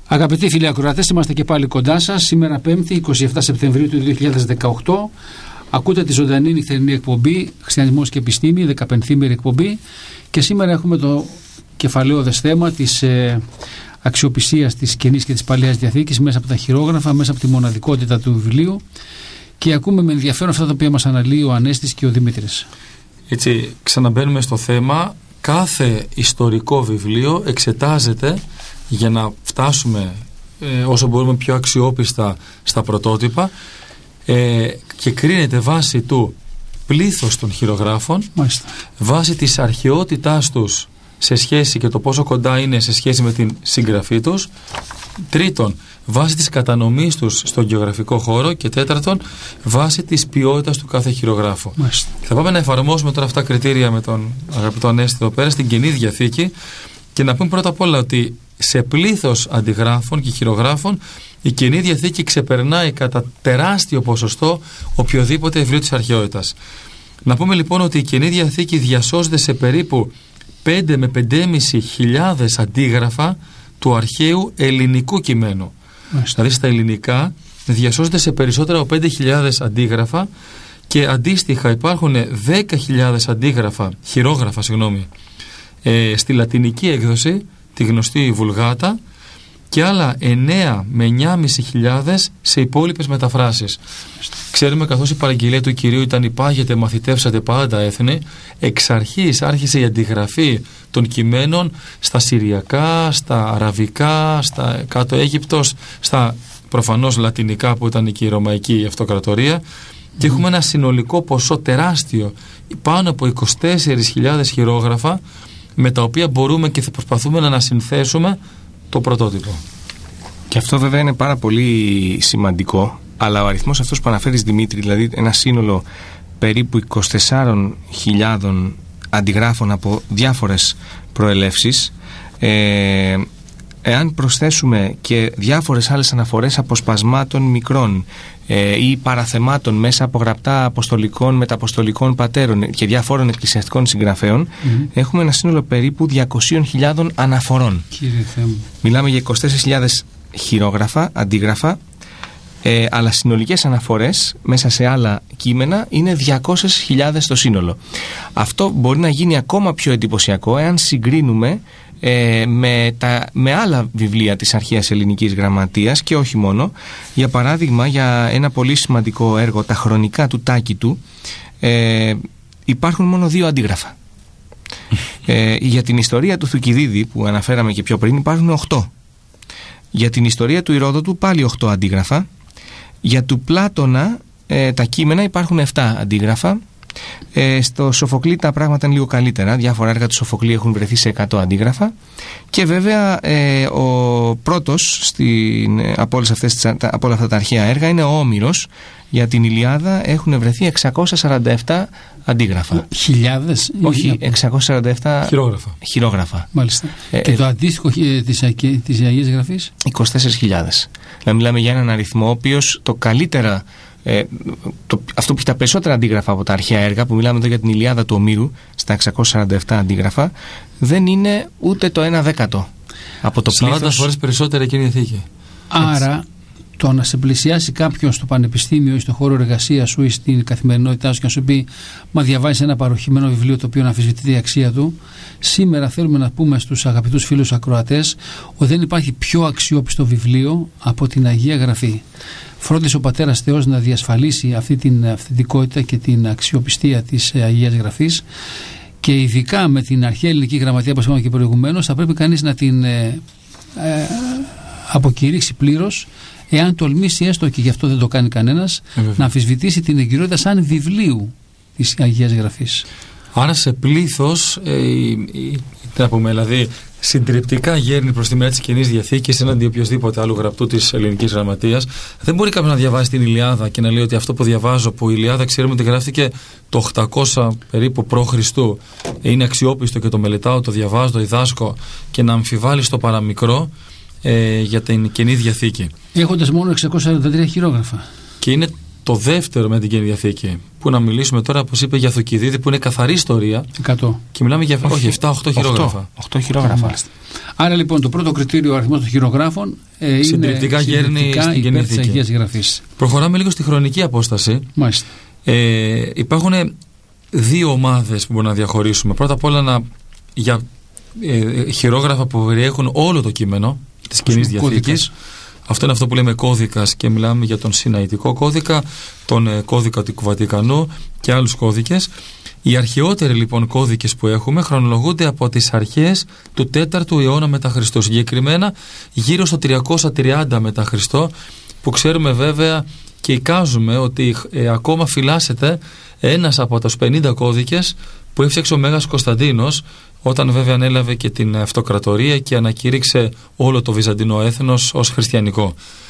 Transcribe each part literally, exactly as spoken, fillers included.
Αγαπητοί φίλοι ακροατές, είμαστε και πάλι κοντά σας. Σήμερα Πέμπτη, εικοστή εβδόμη Σεπτεμβρίου του δύο χιλιάδες δεκαοκτώ. Ακούτε τη ζωντανή νυχτερινή εκπομπή Χριστιανισμός και Επιστήμη, δεκαπενθήμερη εκπομπή. Και σήμερα έχουμε το κεφαλαιόδες θέμα της ε, αξιοπιστίας της Καινής και της Παλαιάς Διαθήκης μέσα από τα χειρόγραφα, μέσα από τη μοναδικότητα του βιβλίου. Και ακούμε με ενδιαφέρον αυτά τα οποία μας αναλύει ο Ανέστης και ο Δημήτρης. Έτσι, ξαναμπαίνουμε στο θέμα. Κάθε ιστορικό βιβλίο εξετάζεται για να φτάσουμε ε, όσο μπορούμε πιο αξιόπιστα στα πρωτότυπα ε, και κρίνεται βάσει του πλήθος των χειρογράφων, Μάλιστα. βάσει της αρχαιότητάς τους σε σχέση και το πόσο κοντά είναι σε σχέση με την συγγραφή τους, τρίτον βάσει της κατανομής τους στον γεωγραφικό χώρο και τέταρτον βάσει της ποιότητας του κάθε χειρογράφου. Μάλιστα. Θα πάμε να εφαρμόσουμε τώρα αυτά τα κριτήρια με τον αγαπητό Ανέστη εδώ πέρα στην Καινή Διαθήκη και να πούμε πρώτα απ' όλα ότι σε πλήθος αντιγράφων και χειρογράφων η Καινή Διαθήκη ξεπερνάει κατά τεράστιο ποσοστό οποιοδήποτε βιβλίο της αρχαιότητας. Να πούμε λοιπόν ότι η Καινή Διαθήκη διασώζεται σε περίπου πέντε με πέντε και μισό χιλιάδες αντίγραφα του αρχαίου ελληνικού κειμένου. Μάλιστα. Δηλαδή στα ελληνικά διασώζεται σε περισσότερα από πέντε χιλιάδες αντίγραφα και αντίστοιχα υπάρχουν δέκα χιλιάδες αντίγραφα, χειρόγραφα συγγνώμη, ε, στη λατινική έκδοση, τη γνωστή Βουλγάτα, και άλλα εννέα με εννιά και μισό χιλιάδες σε υπόλοιπες μεταφράσεις. Ξέρουμε καθώς η παραγγελία του Κυρίου ήταν «Υπάγετε, μαθητεύσατε πάντα έθνη», εξ αρχής άρχισε η αντιγραφή των κειμένων στα Συριακά, στα Αραβικά, στα κάτω Αίγυπτος, στα προφανώς λατινικά που ήταν και η Ρωμαϊκή Αυτοκρατορία, mm. και έχουμε ένα συνολικό ποσό τεράστιο, πάνω από είκοσι τέσσερις χιλιάδες χειρόγραφα, με τα οποία μπορούμε και θα προσπαθούμε να ανασυνθέσουμε το πρωτότυπο. Και αυτό βέβαια είναι πάρα πολύ σημαντικό, αλλά ο αριθμός αυτός που αναφέρεις, Δημήτρη, δηλαδή ένα σύνολο περίπου είκοσι τεσσάρες χιλιάδες αντιγράφων από διάφορες προελεύσεις, ε, εάν προσθέσουμε και διάφορες άλλες αναφορές αποσπασμάτων μικρών ε, ή παραθεμάτων μέσα από γραπτά αποστολικών, μεταποστολικών πατέρων και διάφορων εκκλησιαστικών συγγραφέων, mm-hmm. έχουμε ένα σύνολο περίπου διακόσιες χιλιάδες αναφορών. Μιλάμε για είκοσι τέσσερις χιλιάδες χειρόγραφα, αντίγραφα, ε, αλλά συνολικές αναφορές μέσα σε άλλα κείμενα είναι διακόσιες χιλιάδες το σύνολο. Αυτό μπορεί να γίνει ακόμα πιο εντυπωσιακό εάν συγκρίνουμε Ε, με, τα, με άλλα βιβλία της αρχαίας ελληνικής γραμματείας και όχι μόνο. Για παράδειγμα, για ένα πολύ σημαντικό έργο, τα χρονικά του Τάκητου, ε, υπάρχουν μόνο δύο αντίγραφα. ε, για την ιστορία του Θουκυδίδη που αναφέραμε και πιο πριν υπάρχουν οχτώ. Για την ιστορία του Ηρόδοτου πάλι οχτώ αντίγραφα. Για του Πλάτωνα ε, τα κείμενα υπάρχουν επτά αντίγραφα. Ε, στο Σοφοκλή τα πράγματα είναι λίγο καλύτερα. Διάφορα έργα του Σοφοκλή έχουν βρεθεί σε εκατό αντίγραφα. Και βέβαια ε, ο πρώτος στην, από, όλες αυτές, από όλα αυτά τα αρχαία έργα είναι ο Όμηρος. Για την Ηλιάδα έχουν βρεθεί εξακόσια σαράντα επτά αντίγραφα. Χιλιάδες? Όχι, εξακόσια σαράντα επτά χειρόγραφα. χειρόγραφα. Μάλιστα. Ε, και ε, το αντίστοιχο της, της Αγίας Γραφής? είκοσι τέσσερις χιλιάδες. Δηλαδή μιλάμε για έναν αριθμό ο οποίος το καλύτερα, Ε, το, αυτό που έχει τα περισσότερα αντίγραφα από τα αρχαία έργα, που μιλάμε εδώ για την Ηλιάδα του Ομήρου στα εξακόσια σαράντα επτά αντίγραφα, δεν είναι ούτε το ένα δέκατο από το πλήθος. σαράντα φορές περισσότερα εκείνη η Διαθήκη. Άρα έτσι, το να σε πλησιάσει κάποιον στο πανεπιστήμιο ή στο χώρο εργασίας σου ή στην καθημερινότητά σου και να σου πει «Μα διαβάζεις ένα παροχημένο βιβλίο το οποίο να αμφισβητεί η αξία του», σήμερα θέλουμε να πούμε στους αγαπητούς φίλους ακροατές ότι δεν υπάρχει πιο αξιόπιστο βιβλίο από την Αγία Γραφή. Φρόντισε ο Πατέρας Θεός να διασφαλίσει αυτή την αυθεντικότητα και την αξιοπιστία της Αγίας Γραφής, και ειδικά με την αρχαία ελληνική γραμματεία που είπαμε και προηγουμένως θα πρέπει κανείς να την ε, ε, αποκηρύξει πλήρως, εάν τολμήσει έστω, και γι' αυτό δεν το κάνει κανένας, ε, να αμφισβητήσει την εγκυρότητα σαν βιβλίου της Αγίας Γραφής. Άρα σε πλήθος ε, η, η, τι να πούμε, δηλαδή συντριπτικά γέρνει προς τη μέρα της Καινής Διαθήκης έναντι οποιοδήποτε άλλου γραπτού της ελληνικής γραμματείας. Δεν μπορεί κάποιος να διαβάσει την Ηλιάδα και να λέει ότι αυτό που διαβάζω, που η Ηλιάδα ξέρουμε ότι γράφτηκε το οκτακόσια περίπου π.Χ., είναι αξιόπιστο και το μελετάω, το διαβάζω, το διδάσκω, και να αμφιβάλλει στο παραμικρό ε, για την Καινή Διαθήκη. Έχοντας μόνο εξακόσια σαράντα τρία χειρόγραφα. Και είναι το δεύτερο με την Καινή Διαθήκη, που να μιλήσουμε τώρα, όπως είπε, για Θουκυδίδη, που είναι καθαρή ιστορία. εκατό. Και μιλάμε για όχι, επτά οχτώ χειρόγραφα. οκτώ χειρόγραφα. Άρα λοιπόν το πρώτο κριτήριο, ο αριθμός των χειρογράφων, ε, είναι συντριπτικά γέρνει στην Καινή Διαθήκη. Προχωράμε λίγο στη χρονική απόσταση. Μάλιστα. Ε, υπάρχουν δύο ομάδες που μπορούμε να διαχωρίσουμε. Πρώτα απ' όλα να, για ε, χειρόγραφα που περιέχουν όλο το κείμενο της Καινής Διαθήκης. Αυτό είναι αυτό που λέμε κώδικας, και μιλάμε για τον Σιναητικό κώδικα, τον ε, κώδικα του Βατικανού και άλλους κώδικες. Οι αρχαιότεροι λοιπόν κώδικες που έχουμε χρονολογούνται από τις αρχές του τέταρτου αιώνα μετά Χριστό, συγκεκριμένα γύρω στο τριακόσια τριάντα μετά Χριστό, που ξέρουμε βέβαια και εικάζουμε ότι ε, ακόμα φυλάσσεται ένας από τους πενήντα κώδικες που έφτιαξε ο Μέγας Κωνσταντίνος, όταν βέβαια ανέλαβε και την αυτοκρατορία και ανακήρυξε όλο το βυζαντινό έθνος ως χριστιανικό.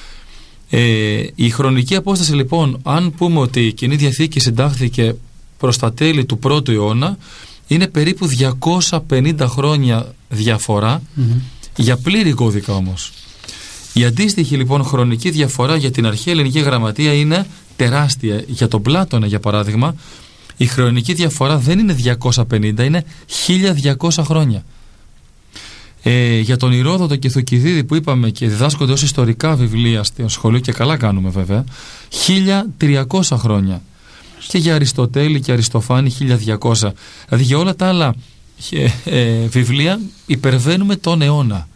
Ε, η χρονική απόσταση λοιπόν, αν πούμε ότι η Καινή Διαθήκη συντάχθηκε προς τα τέλη του πρώτου αιώνα, είναι περίπου διακόσια πενήντα χρόνια διαφορά, mm-hmm. για πλήρη κώδικα όμως. Η αντίστοιχη λοιπόν χρονική διαφορά για την αρχαία ελληνική γραμματεία είναι τεράστια. Για τον Πλάτωνα, για παράδειγμα, η χρονική διαφορά δεν είναι διακόσια πενήντα, είναι χίλια διακόσια χρόνια. Ε, για τον Ηρόδοτο και Θουκυδίδη που είπαμε και διδάσκονται ως ιστορικά βιβλία στο σχολείο, και καλά κάνουμε βέβαια, χίλια τριακόσια χρόνια. Και για Αριστοτέλη και Αριστοφάνη χίλια διακόσια. Δηλαδή για όλα τα άλλα ε, ε, βιβλία υπερβαίνουμε τον αιώνα.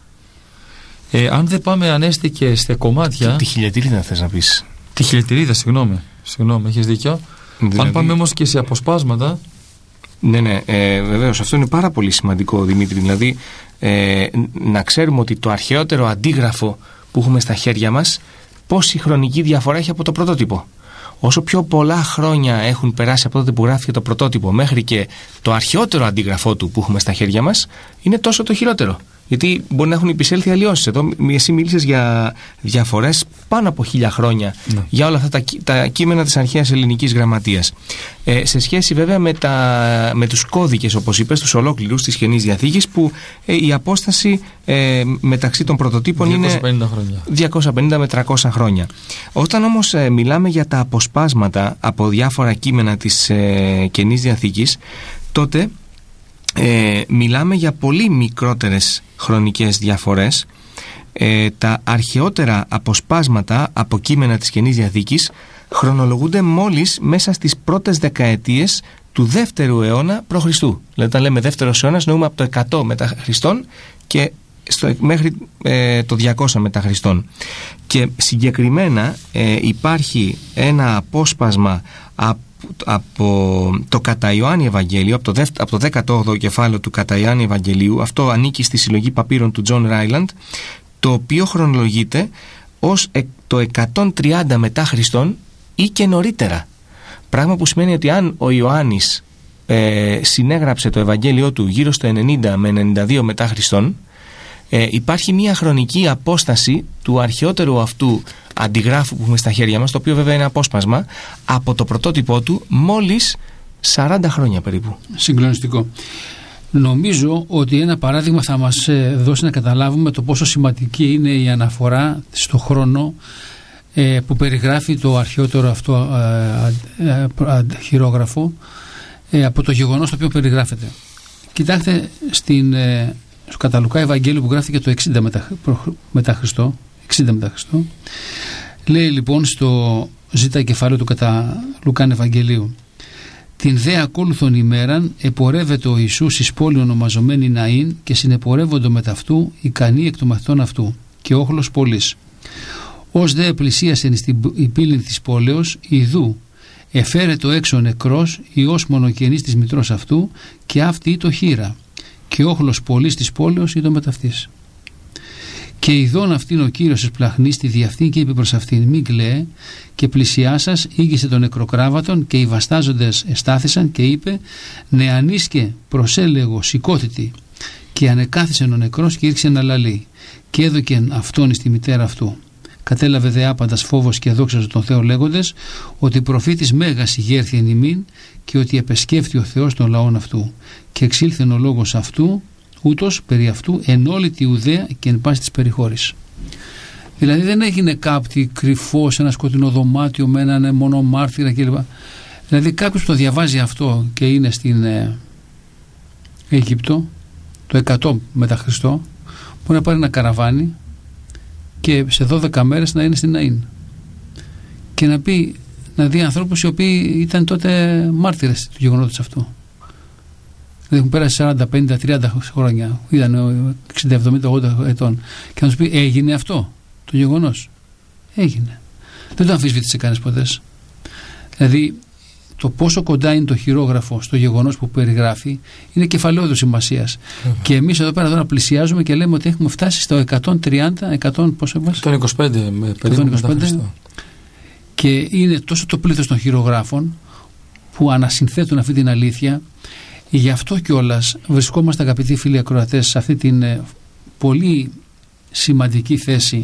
Ε, αν δεν πάμε ανέστη και σε κομμάτια. Τη χιλιατηρίδα θες να πεις? Τη χιλιατηρίδα, συγγνώμη. Συγγνώμη, έχεις δίκιο. Δηλαδή... Αν πάμε όμως και σε αποσπάσματα. Ναι, ναι, ε, βεβαίως. Αυτό είναι πάρα πολύ σημαντικό, Δημήτρη. Δηλαδή, ε, να ξέρουμε ότι το αρχαιότερο αντίγραφο που έχουμε στα χέρια μας, πόση χρονική διαφορά έχει από το πρωτότυπο. Όσο πιο πολλά χρόνια έχουν περάσει από τότε που γράφηκε το πρωτότυπο μέχρι και το αρχαιότερο αντίγραφό του που έχουμε στα χέρια μας, είναι τόσο το χειρότερο. Γιατί μπορεί να έχουν επισέλθει αλλιώσεις. Εδώ εσύ μίλησες για διαφορές πάνω από χίλια χρόνια, ναι. για όλα αυτά τα, τα κείμενα της αρχαίας ελληνικής γραμματείας. Ε, σε σχέση βέβαια με, τα, με τους κώδικες, όπως είπες, τους ολόκληρους της Καινής Διαθήκης, που ε, η απόσταση ε, μεταξύ των πρωτοτύπων διακόσια πενήντα είναι χρόνια. διακόσια πενήντα με τριακόσια χρόνια. Όταν όμως ε, μιλάμε για τα αποσπάσματα από διάφορα κείμενα της ε, Καινής Διαθήκης, τότε Ε, μιλάμε για πολύ μικρότερες χρονικές διαφορές. Ε, τα αρχαιότερα αποσπάσματα από κείμενα της Καινής Διαθήκης χρονολογούνται μόλις μέσα στις πρώτες δεκαετίες του δεύτερου αιώνα π.Χ. Δηλαδή όταν λέμε δεύτερος αιώνας νοούμε από το εκατό μετά Χριστόν και στο, μέχρι ε, το διακόσια μετά Χριστόν. Και συγκεκριμένα ε, υπάρχει ένα απόσπασμα από από το Κατά Ιωάννη Ευαγγέλιο, από το, δευ... από το δέκατο όγδοο κεφάλαιο του Κατά Ιωάννη Ευαγγελίου. Αυτό ανήκει στη συλλογή παπύρων του Τζον Ράιλαντ, το οποίο χρονολογείται ως το εκατόν τριάντα μετά Χριστόν ή και νωρίτερα. Πράγμα που σημαίνει ότι αν ο Ιωάννης ε, συνέγραψε το Ευαγγέλιο του γύρω στο ενενήντα με ενενήντα δύο μετά Χριστόν, ε, υπάρχει μια χρονική απόσταση του αρχαιότερου αυτού αντιγράφου που έχουμε στα χέρια μας, το οποίο βέβαια είναι απόσπασμα, από το πρωτότυπό του μόλις σαράντα χρόνια περίπου. Συγκλονιστικό. Νομίζω ότι ένα παράδειγμα θα μας δώσει να καταλάβουμε το πόσο σημαντική είναι η αναφορά στο χρόνο ε, που περιγράφει το αρχαιότερο αυτό ε, ε, ε, χειρόγραφο ε, από το γεγονός το οποίο περιγράφεται. Κοιτάξτε στην, ε, στο Κατά Λουκά Ευαγγέλιο που γράφτηκε το εξήντα μετά, μετά Χριστό, εξήντα μετά Χριστό, λέει λοιπόν στο ζήτα κεφάλαιο του Κατά Λουκάν Ευαγγελίου: την δε ακόλουθον ημέραν επορεύεται ο Ιησούς εις πόλη ονομαζομένη Ναΐν και συνεπορεύοντο μετ' αυτού ικανοί εκ των μαθητών αυτού και όχλος πολλής. Ως δε πλησίασεν στην πύλην της πόλεως, ιδού εφέρετο έξω νεκρός Υιός μονογενής της μητρός αυτού και αυτή το χείρα και όχλος πολλής της πόλεως ήτο μετ' αυτής. Και ειδών αυτήν ο Κύριος εσπλαχνής τη διαυτήν και είπε προς αυτήν: μη κλαίε. Και πλησιάσας ήγησε τον νεκροκράβατον και οι βαστάζοντες εστάθησαν και είπε: νεανίσκε προσέλεγω σηκώθητη. Και ανεκάθισεν ο νεκρός και ήρξε να λαλεί και έδωκεν αυτόν εις τη μητέρα αυτού. Κατέλαβε δε άπαντας φόβος και δόξαζε τον Θεό λέγοντες ότι προφήτης μέγας ηγέρθη εν ημίν και ότι επεσκέφθη ο Θεός των λαών αυτού. Και εξήλθεν ο λόγος αυτού ούτως περί αυτού εν όλη τη Ιουδαία και εν πάση της περιχώρης. Δηλαδή δεν έγινε κάτι κρυφό σε ένα σκοτεινό δωμάτιο με έναν μόνο μάρτυρα κλπ. Δηλαδή κάποιος που το διαβάζει αυτό και είναι στην ε, Αίγυπτο το εκατό μετά Χριστό, μπορεί να πάρει ένα καραβάνι και σε δώδεκα μέρες να είναι στην Ναΐν και να πει, να δει ανθρώπους οι οποίοι ήταν τότε μάρτυρες του γεγονότος αυτού. Δηλαδή έχουν πέρασει σαράντα, πενήντα, τριάντα χρόνια, ήταν εξήντα, εβδομήντα, ογδόντα ετών, και να του πει έγινε αυτό το γεγονός. Έγινε. Δεν το αμφισβήτησε κανείς ποτέ. Δηλαδή το πόσο κοντά είναι το χειρόγραφο στο γεγονός που περιγράφει είναι κεφαλαιόδου σημασίας. Mm-hmm. Και εμείς εδώ πέρα τώρα πλησιάζουμε και λέμε ότι έχουμε φτάσει στο εκατόν τριάντα, εκατό, πόσο έβαλε? εκατόν είκοσι πέντε, περίπου μετά Χριστό. Και είναι τόσο το πλήθος των χειρογράφων που ανασυνθέτουν αυτή την αλήθεια. Γι' αυτό κιόλας βρισκόμαστε, αγαπητοί φίλοι ακροατές, σε αυτή την ε, πολύ σημαντική θέση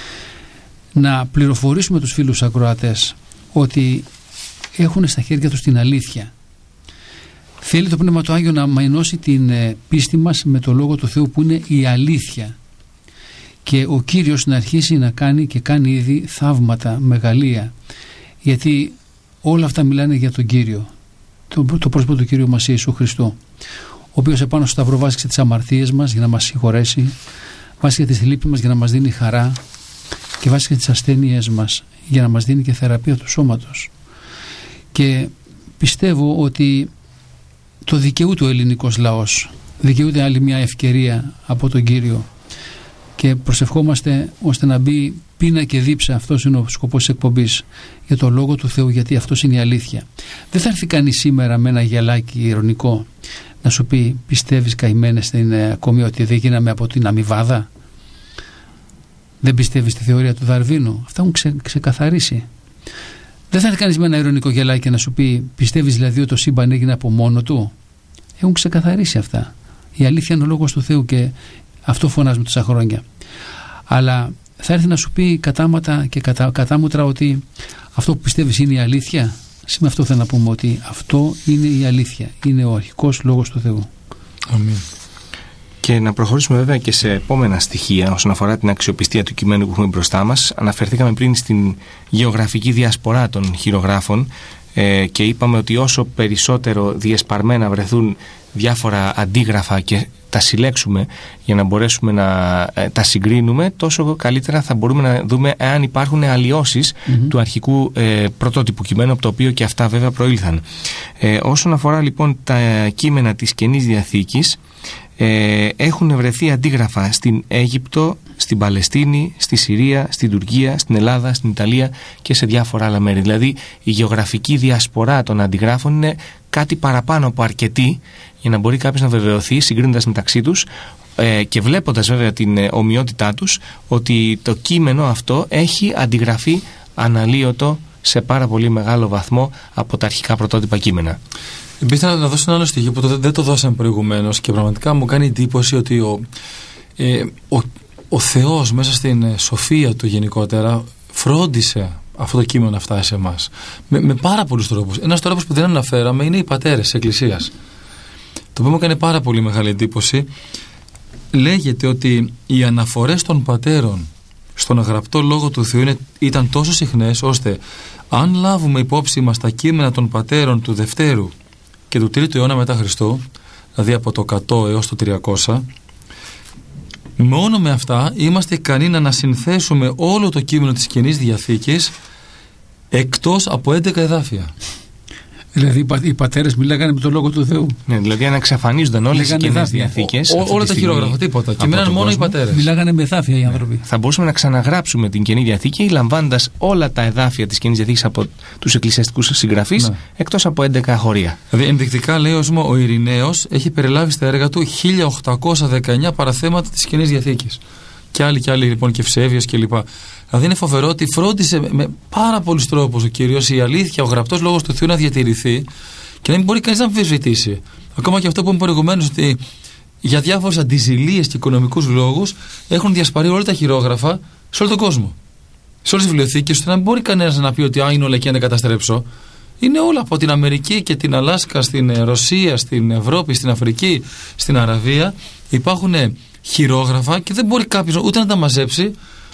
να πληροφορήσουμε τους φίλους ακροατές ότι έχουν στα χέρια τους την αλήθεια. Θέλει το Πνεύμα του Άγιο να μαϊνώσει την ε, πίστη μας με το Λόγο του Θεού που είναι η αλήθεια, και ο Κύριος να αρχίσει να κάνει και κάνει ήδη θαύματα, μεγαλεία, γιατί όλα αυτά μιλάνε για τον Κύριο, το, το πρόσωπο του Κύριου μας Ιησού Χριστού, ο οποίος επάνω στο σταυρό βάσκησε τις αμαρτίες μας για να μας συγχωρέσει, βάσκησε τις λύπη μας για να μας δίνει χαρά και βάσκησε τις ασθένειές μας για να μας δίνει και θεραπεία του σώματος. Και πιστεύω ότι το δικαιούται ο ελληνικός λαός, δικαιούται άλλη μια ευκαιρία από τον Κύριο, και προσευχόμαστε ώστε να μπει πείνα και δίψα. Αυτός είναι ο σκοπός της εκπομπής, για το Λόγο του Θεού, γιατί αυτός είναι η αλήθεια. Δεν θα έρθει κανείς σήμερα με ένα γελάκι ειρωνικό να σου πει πιστεύεις καημένε στην ακόμη ότι δεν γίναμε από την αμοιβάδα, δεν πιστεύεις στη θεωρία του Δαρβίνου. Αυτά έχουν ξε, ξεκαθαρίσει. Δεν θα έρθει κανείς με ένα ειρωνικό γελάκι να σου πει πιστεύεις δηλαδή ότι το σύμπαν έγινε από μόνο του. Έχουν ξεκαθαρίσει αυτά. Η αλήθεια είναι ο Λόγος του Θεού και αυτό φωνάζουμε τόσα χρόνια. Αλλά θα έρθει να σου πει κατάματα και κατα, κατάμουτρα ότι αυτό που πιστεύεις είναι η αλήθεια. Σήμερα αυτό θέλω να πούμε, ότι αυτό είναι η αλήθεια. Είναι ο αρχικός Λόγος του Θεού. Αμήν. Και να προχωρήσουμε βέβαια και σε επόμενα στοιχεία όσον αφορά την αξιοπιστία του κειμένου που έχουμε μπροστά μας. Αναφερθήκαμε πριν στην γεωγραφική διασπορά των χειρογράφων ε, και είπαμε ότι όσο περισσότερο διασπαρμένα βρεθούν διάφορα αντίγραφα και τα συλλέξουμε για να μπορέσουμε να ε, τα συγκρίνουμε, τόσο καλύτερα θα μπορούμε να δούμε εάν υπάρχουν αλλοιώσεις mm-hmm. του αρχικού ε, πρωτότυπου κειμένου, από το οποίο και αυτά βέβαια προήλθαν. Ε, όσον αφορά λοιπόν τα κείμενα της Καινής Διαθήκης, ε, έχουν βρεθεί αντίγραφα στην Αίγυπτο, στην Παλαιστίνη, στη Συρία, στην Τουρκία, στην Ελλάδα, στην Ιταλία και σε διάφορα άλλα μέρη. Δηλαδή η γεωγραφική διασπορά των αντιγράφων είναι κάτι παραπάνω από αρκετή για να μπορεί κάποιος να βεβαιωθεί, συγκρίνοντας μεταξύ τους ε, και βλέποντας βέβαια την ε, ομοιότητά τους, ότι το κείμενο αυτό έχει αντιγραφεί αναλύωτο σε πάρα πολύ μεγάλο βαθμό από τα αρχικά πρωτότυπα κείμενα. Επίσης να δώσω ένα άλλο στοιχείο που το, δεν το δώσαμε προηγουμένως και πραγματικά μου κάνει εντύπωση ότι ο, ε, ο, ο Θεός μέσα στην ε, σοφία του γενικότερα φρόντισε αυτό το κείμενο να φτάσει σε εμάς με, με πάρα πολλούς τρόπους. Ένας τρόπος που δεν αναφέραμε είναι οι πατέρες της Εκκλησίας, το οποίο μου έκανε πάρα πολύ μεγάλη εντύπωση. Λέγεται ότι οι αναφορές των πατέρων στον γραπτό Λόγο του Θεού είναι, ήταν τόσο συχνές, ώστε αν λάβουμε υπόψη μας τα κείμενα των πατέρων του Δευτέρου και του Τρίτου αιώνα μετά Χριστό, δηλαδή από το εκατό έως το τριακόσια, μόνο με αυτά είμαστε ικανοί να ανασυνθέσουμε όλο το κείμενο της Καινής Διαθήκης εκτός από έντεκα εδάφια. Δηλαδή οι πατέρες μιλάγανε με τον Λόγο του Θεού. Ναι, δηλαδή αν εξαφανίζονταν όλες οι Καινές Διαθήκες. Όλα τα χειρόγραφα, τίποτα. Και μείναν μόνο οι πατέρες. Μιλάγανε με εδάφια οι άνθρωποι. Θα μπορούσαμε να ξαναγράψουμε την Καινή Διαθήκη λαμβάνοντας όλα τα εδάφια της Καινής Διαθήκης από τους εκκλησιαστικούς συγγραφείς, ναι, εκτός από έντεκα χωρία. Δηλαδή ενδεικτικά λέει ο Ειρηναίος έχει περιλάβει στα έργα του χίλια οκτακόσια δεκαεννιά παραθέματα της Καινής Διαθήκης. Και άλλοι και άλλοι λοιπόν και Ευσέβειας κλπ. Δηλαδή είναι φοβερό ότι φρόντισε με πάρα πολλούς τρόπους ο Κύριος η αλήθεια, ο γραπτός Λόγος του Θεού να διατηρηθεί και να μην μπορεί κανείς να αμφισβητήσει. Ακόμα και αυτό που είπαμε προηγουμένως, ότι για διάφορες αντιζηλίες και οικονομικούς λόγους έχουν διασπαρεί όλα τα χειρόγραφα σε όλο τον κόσμο. Σε όλες τις βιβλιοθήκες, ώστε να μην μπορεί κανένας να πει ότι α, είναι όλα εκεί να καταστρέψω. Είναι όλα από την Αμερική και την Αλάσκα, στην Ρωσία, στην Ευρώπη, στην Αφρική, στην Αραβία. Υπάρχουν χειρόγραφα και δεν μπορεί κάποιος ούτε να τα μαζέψει,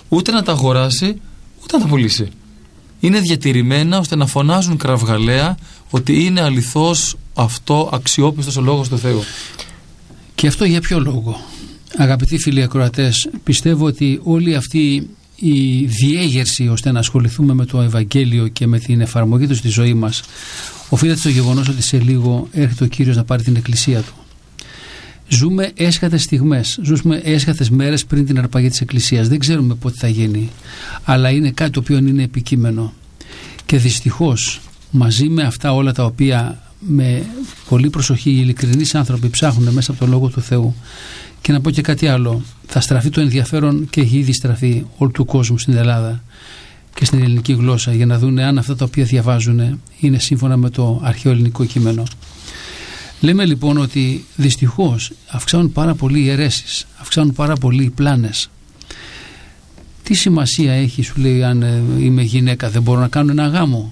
ούτε να τα αγοράσει, ούτε να τα πουλήσει. Είναι διατηρημένα ώστε να φωνάζουν κραυγαλαία ότι είναι αληθώς αυτό αξιόπιστος ο λόγος του Θεού. Και αυτό για ποιο λόγο? Αγαπητοί φίλοι ακροατές, πιστεύω ότι όλη αυτή η διέγερση ώστε να ασχοληθούμε με το Ευαγγέλιο και με την εφαρμογή του στη ζωή μας οφείλεται στο γεγονός ότι σε λίγο έρχεται ο Κύριος να πάρει την Εκκλησία Του. Ζούμε έσχατες στιγμές, ζούμε έσχατες μέρες πριν την αρπαγή της Εκκλησίας. Δεν ξέρουμε πότε θα γίνει, αλλά είναι κάτι το οποίο είναι επικείμενο. Και δυστυχώς μαζί με αυτά όλα τα οποία με πολύ προσοχή οι ειλικρινείς άνθρωποι ψάχνουν μέσα από το Λόγο του Θεού. Και να πω και κάτι άλλο, θα στραφεί το ενδιαφέρον και έχει ήδη στραφεί όλου του κόσμου στην Ελλάδα και στην ελληνική γλώσσα για να δουν αν αυτά τα οποία διαβάζουν είναι σύμφωνα με το αρχαίο ελληνικό κείμενο. Λέμε λοιπόν ότι δυστυχώς αυξάνουν πάρα πολύ οι αιρέσεις, αυξάνουν πάρα πολύ οι πλάνες. Τι σημασία έχει, σου λέει, αν είμαι γυναίκα, δεν μπορώ να κάνω ένα γάμο?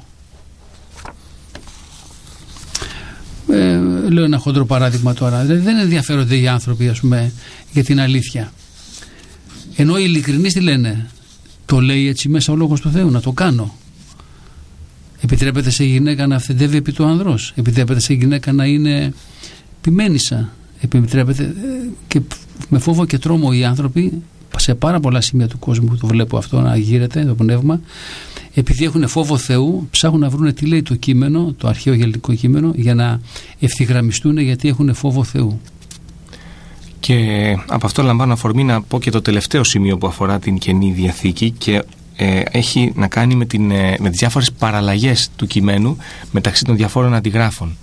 Ε, λέω ένα χοντρό παράδειγμα τώρα. Δηλαδή δεν ενδιαφέρονται οι άνθρωποι, ας πούμε, για την αλήθεια. Ενώ οι ειλικρινείς τι λένε? Το λέει έτσι μέσα ο Λόγος του Θεού, να το κάνω. Επιτρέπεται σε γυναίκα να αυθεντεύει επί του ανδρός? Επιτρέπεται σε γυναίκα να είναι επιμένησα? Επιτρέπεται? Και με φόβο και τρόμο οι άνθρωποι σε πάρα πολλά σημεία του κόσμου που το βλέπω αυτό να γύρεται το πνεύμα, επειδή έχουν φόβο Θεού, ψάχνουν να βρουν τι λέει το κείμενο, το αρχαίο ελληνικό κείμενο, για να ευθυγραμμιστούν, γιατί έχουν φόβο Θεού. Και από αυτό λαμβάνω αφορμή να πω και το τελευταίο σημείο που αφορά την Καινή Διαθήκη και ε, έχει να κάνει με, την, ε, με τις διάφορες παραλλαγές του κειμένου μεταξύ των διαφόρων αντιγράφων.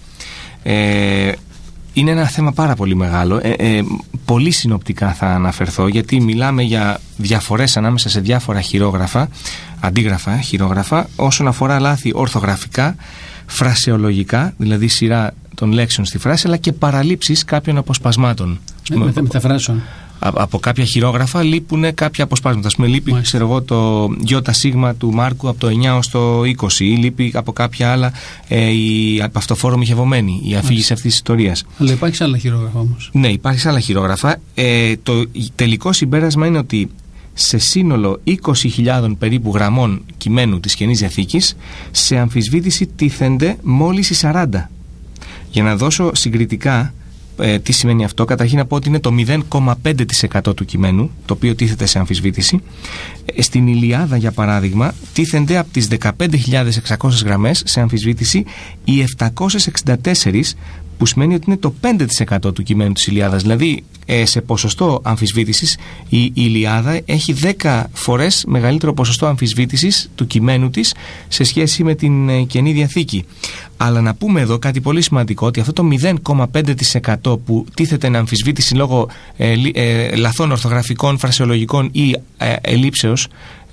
Ε, είναι ένα θέμα πάρα πολύ μεγάλο. Ε, ε, πολύ συνοπτικά θα αναφερθώ, γιατί μιλάμε για διαφορές ανάμεσα σε διάφορα χειρόγραφα, αντίγραφα, χειρόγραφα, όσον αφορά λάθη ορθογραφικά, φρασεολογικά, δηλαδή σειρά των λέξεων στη φράση, αλλά και παραλήψεις κάποιων αποσπασμάτων. Ε, με, μεταφράσεων. Από κάποια χειρόγραφα λείπουν κάποια αποσπάσματα. Ας πούμε, λείπει, ξέρω εγώ, το ΙΣ του Μάρκου από το εννιά ως το είκοσι, ή λείπει από κάποια άλλα ε, η αυτοφόρο μοιχευωμένη, η αφήγηση αυτής της ιστορίας. Αλλά υπάρχει σε άλλα χειρόγραφα όμως. Ναι, υπάρχει σε άλλα χειρόγραφα. Ε, το τελικό συμπέρασμα είναι ότι σε σύνολο είκοσι χιλιάδες περίπου γραμμών κειμένου της Καινής Διαθήκης, σε αμφισβήτηση τίθενται μόλις οι σαράντα. Για να δώσω συγκριτικά Ε, τι σημαίνει αυτό, καταρχήν να πω ότι είναι το μηδέν κόμμα πέντε τοις εκατό του κειμένου το οποίο τίθεται σε αμφισβήτηση. Ε, στην Ηλιάδα, για παράδειγμα, τίθενται από τις δεκαπέντε χιλιάδες εξακόσιες γραμμές σε αμφισβήτηση οι επτακόσιες εξήντα τέσσερις, που σημαίνει ότι είναι το πέντε τοις εκατό του κειμένου της Ηλιάδας. Δηλαδή ε, σε ποσοστό αμφισβήτησης η, η Ηλιάδα έχει δέκα φορές μεγαλύτερο ποσοστό αμφισβήτησης του κειμένου της σε σχέση με την ε, Καινή Διαθήκη. Αλλά να πούμε εδώ κάτι πολύ σημαντικό, ότι αυτό το μηδέν κόμμα πέντε τοις εκατό που τίθεται εν αμφισβήτηση λόγω ε, ε, λαθών ορθογραφικών, φρασεολογικών ή ε, ελλείψεως,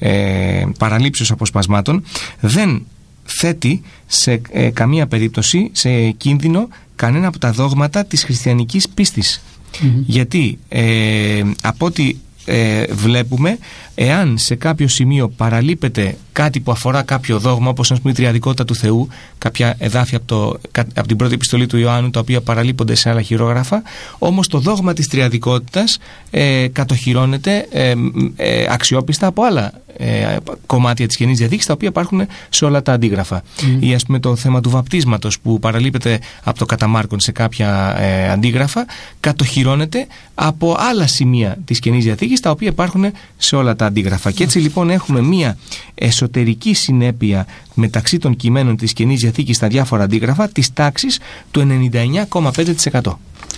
ε, παραλήψεως αποσπασμάτων, δεν θέτει σε ε, καμία περίπτωση σε κίνδυνο κανένα από τα δόγματα της χριστιανικής πίστης. Mm-hmm. Γιατί ε, από ό,τι ε, βλέπουμε, εάν σε κάποιο σημείο παραλείπεται κάτι που αφορά κάποιο δόγμα, όπως ας πούμε η τριαδικότητα του Θεού, κάποια εδάφια από, το, από την πρώτη επιστολή του Ιωάννου, τα οποία παραλείπονται σε άλλα χειρόγραφα, όμως το δόγμα της τριαδικότητας ε, κατοχυρώνεται ε, ε, αξιόπιστα από άλλα ε, κομμάτια της Καινής Διαθήκης, τα οποία υπάρχουν σε όλα τα αντίγραφα. Mm. Ή ας πούμε το θέμα του βαπτίσματος, που παραλείπεται από το καταμάρκον σε κάποια ε, αντίγραφα, κατοχυρώνεται από άλλα σημεία της Καινής Διαθήκης, τα οποία υπάρχουν σε όλα τα αντίγραφα. Και έτσι λοιπόν έχουμε μία εσωτερική συνέπεια μεταξύ των κειμένων της Καινής Διαθήκης στα διάφορα αντίγραφα της τάξης του ενενήντα εννιά κόμμα πέντε τοις εκατό.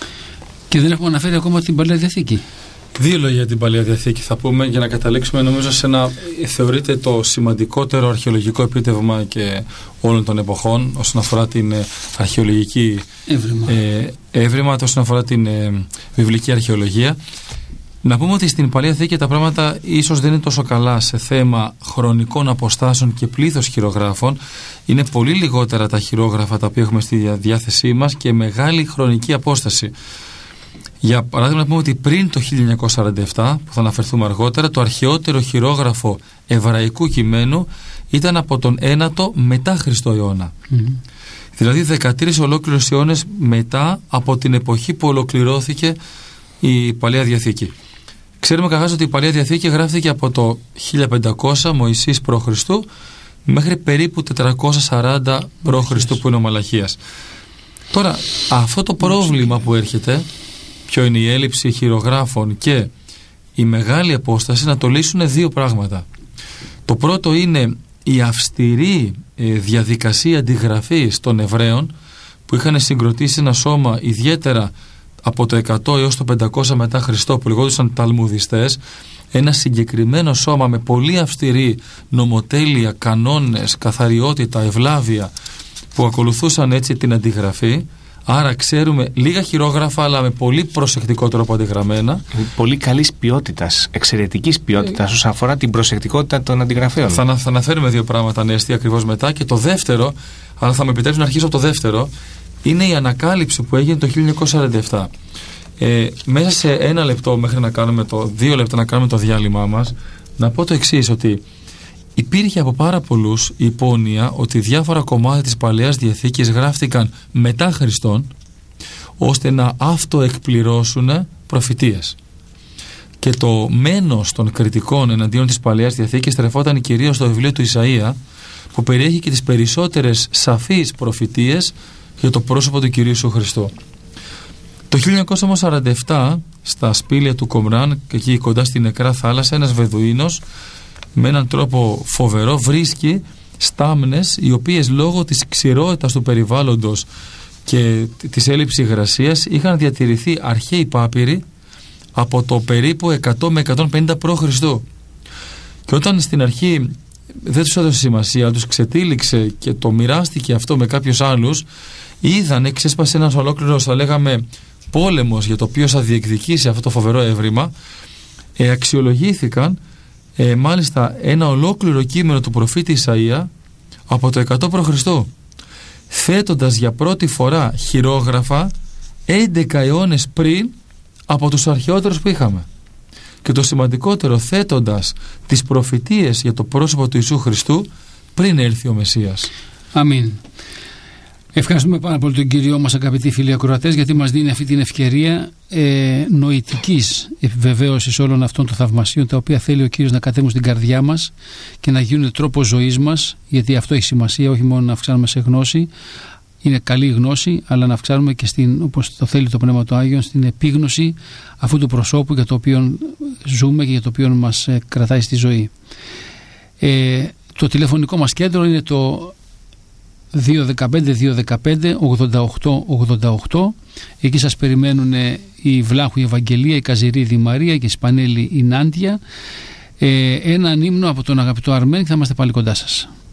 Και δεν έχουμε αναφέρει ακόμα την Παλαιά Διαθήκη. Δύο λόγια για την Παλαιά Διαθήκη θα πούμε, για να καταλήξουμε νομίζω σε ένα, θεωρείται το σημαντικότερο αρχαιολογικό επίτευγμα και όλων των εποχών όσον αφορά την ε, αρχαιολογική έβριμα, ε, έβριμα όσον αφορά την ε, βιβλική αρχαιολογία. Να πούμε ότι στην Παλαιά Διαθήκη τα πράγματα ίσως δεν είναι τόσο καλά σε θέμα χρονικών αποστάσεων και πλήθος χειρογράφων. Είναι πολύ λιγότερα τα χειρόγραφα τα οποία έχουμε στη διάθεσή μας και μεγάλη χρονική απόσταση. Για παράδειγμα, να πούμε ότι πριν το χίλια εννιακόσια σαράντα επτά, που θα αναφερθούμε αργότερα, το αρχαιότερο χειρόγραφο εβραϊκού κειμένου ήταν από τον ένατο μετά Χριστό αιώνα. Mm-hmm. Δηλαδή δεκατρείς ολόκληρους αιώνες μετά από την εποχή που ολοκληρώθηκε η Παλαιά Διαθήκη. Ξέρουμε καθώς ότι η Παλαιά Διαθήκη γράφτηκε από το χίλια πεντακόσια Μωυσής π.Χ. μέχρι περίπου τετρακόσια σαράντα π.Χ. που είναι ο Μαλαχίας. Τώρα, αυτό το πρόβλημα που έρχεται, ποιο είναι η έλλειψη χειρογράφων και η μεγάλη απόσταση, να το λύσουν δύο πράγματα. Το πρώτο είναι η αυστηρή ε, διαδικασία αντιγραφής των Εβραίων, που είχαν συγκροτήσει ένα σώμα ιδιαίτερα από το εκατό έως το πεντακόσια μετά Χριστό, που λεγόντουσαν Ταλμουδιστές, ένα συγκεκριμένο σώμα με πολύ αυστηρή νομοτέλεια, κανόνες, καθαριότητα, ευλάβεια, που ακολουθούσαν έτσι την αντιγραφή. Άρα ξέρουμε λίγα χειρόγραφα, αλλά με πολύ προσεκτικό τρόπο αντιγραμμένα. Πολύ καλής ποιότητας, εξαιρετικής ποιότητας όσον αφορά την προσεκτικότητα των αντιγραφέων. Θα, θα αναφέρουμε δύο πράγματα, Νέστη, ακριβώς μετά. Και το δεύτερο, αλλά θα με επιτρέψει να αρχίσω από το δεύτερο, είναι η ανακάλυψη που έγινε το χίλια εννιακόσια σαράντα επτά. Ε, μέσα σε ένα λεπτό, μέχρι να κάνουμε το δύο λεπτά να κάνουμε το διάλειμμά μας, να πω το εξής, ότι υπήρχε από πάρα πολλούς η υπόνοια ότι διάφορα κομμάτια της Παλαιάς Διαθήκης γράφτηκαν μετά Χριστόν, ώστε να αυτοεκπληρώσουν προφητείες. Και το μένος των κριτικών εναντίον της Παλαιάς Διαθήκης στρεφόταν κυρίως στο βιβλίο του Ισαΐα, που περιέχει και τις περισσότερες σαφείς προφητείες για το πρόσωπο του Κυρίου Ιησού Χριστού. Το χίλια εννιακόσια σαράντα επτά, στα σπήλια του Κομράν, εκεί κοντά στη Νεκρά Θάλασσα, ένας Βεδουίνος με έναν τρόπο φοβερό βρίσκει στάμνες, οι οποίες λόγω της ξηρότητας του περιβάλλοντος και της έλλειψης υγρασίας είχαν διατηρηθεί αρχαίοι πάπυροι από το περίπου εκατό με εκατόν πενήντα π.Χ. Και όταν στην αρχή δεν τους έδωσε σημασία, τους ξετύλιξε και το μοιράστηκε αυτό με κάποιους άλλους, είδανε, ξέσπασε ένας ολόκληρος, θα λέγαμε, πόλεμος για το ποιος θα διεκδικήσει αυτό το φοβερό έβριμα. ε, αξιολογήθηκαν ε, μάλιστα ένα ολόκληρο κείμενο του προφήτη Ισαΐα από το εκατό π.Χ., θέτοντας για πρώτη φορά χειρόγραφα έντεκα αιώνες πριν από τους αρχαιότερους που είχαμε. Και το σημαντικότερο, θέτοντας τις προφητείες για το πρόσωπο του Ιησού Χριστού πριν έρθει ο Μεσσίας. Αμήν. Ευχαριστούμε πάρα πολύ τον Κύριο μας, αγαπητοί φίλοι ακροατές, γιατί μας δίνει αυτή την ευκαιρία ε, νοητικής επιβεβαίωσης όλων αυτών των θαυμασίων, τα οποία θέλει ο Κύριος να κατέβουν στην καρδιά μας και να γίνουν τρόπος ζωής μας, γιατί αυτό έχει σημασία, όχι μόνο να αυξάνουμε σε γνώση, είναι καλή γνώση, αλλά να αυξάνουμε και στην, όπως το θέλει το Πνεύμα του Άγιον, στην επίγνωση αυτού του προσώπου για το οποίο ζούμε και για το οποίο μας ε, κρατάει στη ζωή. Ε, το τηλεφωνικό μας κέντρο είναι το δύο ένα πέντε δύο ένα πέντε ογδόντα οκτώ ογδόντα οκτώ. Εκεί σας περιμένουν η Βλάχου η Ευαγγελία, η Καζιρίδη η Μαρία και η Σπανέλη η Νάντια. Ε, έναν ύμνο από τον αγαπητό Αρμένη και θα είμαστε πάλι κοντά σας.